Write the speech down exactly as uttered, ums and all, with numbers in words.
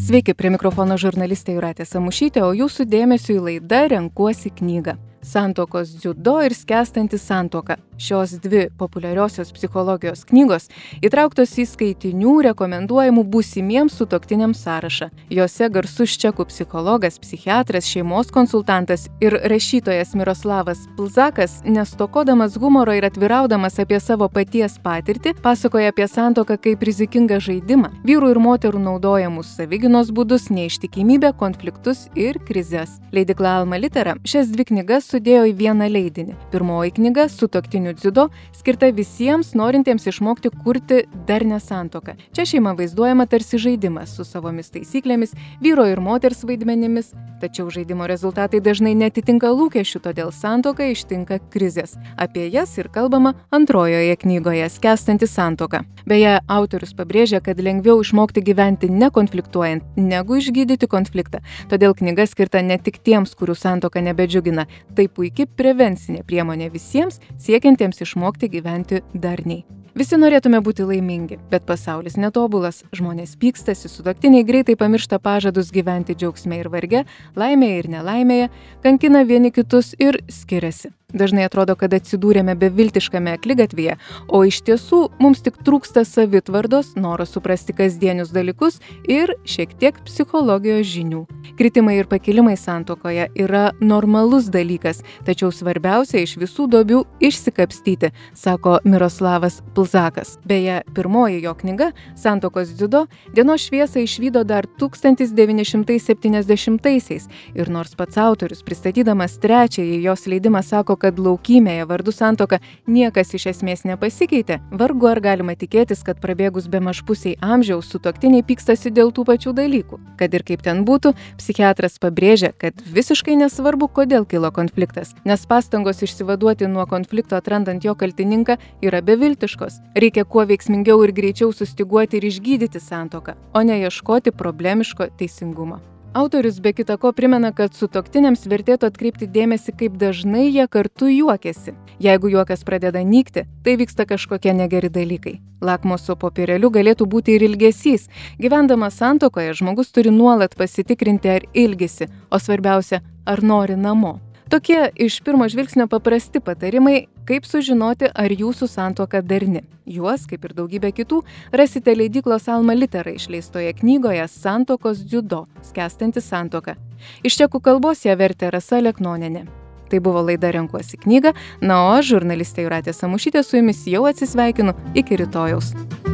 Sveiki, prie mikrofono žurnalistė Jūratė Samušytė, o jūsų dėmesiui laida Renkuosi knygą. Santuokos dziudo ir skęstanti santuoka. Šios dvi populiariosios psichologijos knygos įtrauktos į skaitinių rekomenduojamų būsimiems sutuoktiniams sąrašą. Jose garsus čekų psichologas, psichiatras, šeimos konsultantas ir rašytojas Miroslavas Plzakas, nestokodamas humoro ir atviraudamas apie savo paties patirtį, pasakoja apie santuoką kaip rizikingą žaidimą, vyrų ir moterų naudojamus savigynos būdus, neištikimybę, konfliktus ir krizes. Leidykla Alma Litera šias dvi knygas sudėjo į vieną leidinį. Pirmoji knyga Sutuoktinių dziudo skirta visiems norintiems išmokti kurti darnią santuoką. Čia šeima vaizduojama tarsi žaidimas su savomis taisyklėmis, vyro ir moters vaidmenimis, tačiau žaidimo rezultatai dažnai netitinka lūkesčių, todėl santuoką ištinka krizės. Apie jas ir kalbama antrojoje knygoje Skęstanti santuoka. Beje, autorius pabrėžia, kad lengviau išmokti gyventi nekonfliktuojant, negu išgydyti konfliktą. Todėl knyga skirta ne tik tiems, kurių santuoka nebedžiugina. Tai puikiai prevencinė priemonė visiems, siekiantiems išmokti gyventi darniai. Visi norėtume būti laimingi, bet pasaulis netobulas, žmonės pykstasi, sutuoktiniai greitai pamiršta pažadus gyventi džiaugsme ir varge, laimėje ir nelaimėje, kankina vieni kitus ir skiriasi. Dažnai atrodo, kad atsidūrėme beviltiškame akligatvyje, o iš tiesų mums tik trūksta savitvardos, noro suprasti kasdienius dalykus ir šiek tiek psichologijos žinių. Kritimai ir pakilimai santuokoje yra normalus dalykas, tačiau svarbiausia iš visų duobių išsikapstyti, sako Miroslavas Plzakas. Beje, pirmoji jo knyga Santuokos dziudo dienos šviesą išvydo dar tūkstantis devyni šimtai septyniasdešimtaisiais ir nors pats autorius pristatydamas trečiąjį jos leidimą sako, kad laukymėje vardu santuoka niekas iš esmės nepasikeitė, vargu ar galima tikėtis, kad prabėgus bemaž pusiai amžiaus sutuoktiniai pykstasi dėl tų pačių dalykų. Kad ir kaip ten būtų, psichiatras pabrėžia, kad visiškai nesvarbu, kodėl kilo konfliktas, nes pastangos išsivaduoti nuo konflikto atrandant jo kaltininką yra beviltiškos. Reikia kuo veiksmingiau ir greičiau sustiguoti ir išgydyti santuoką, o ne ieškoti problemiško teisingumo. Autorius be kita ko primena, kad sutuoktiniams vertėtų atkreipti dėmesį, kaip dažnai jie kartu juokiasi. Jeigu juokas pradeda nykti, tai vyksta kažkokie negeri dalykai. Lakmuso popierėliu galėtų būti ir ilgesys. Gyvendamas santuokoje žmogus turi nuolat pasitikrinti, ar ilgisi, o svarbiausia, ar nori namo. Tokie iš pirmo žvilgsnio paprasti patarimai, kaip sužinoti, ar jūsų santuoka darni. Juos, kaip ir daugybę kitų, rasite leidyklos Alma Litera išleistoje knygoje Santuokos dziudo – skęstanti santuoka. Iš čekų kalbos ją vertė Rasa Leknonienė. Tai buvo laida Renkuosi knygą, na o aš, žurnalistė Jūratė Samušytė, su jumis jau atsisveikinu iki rytojaus.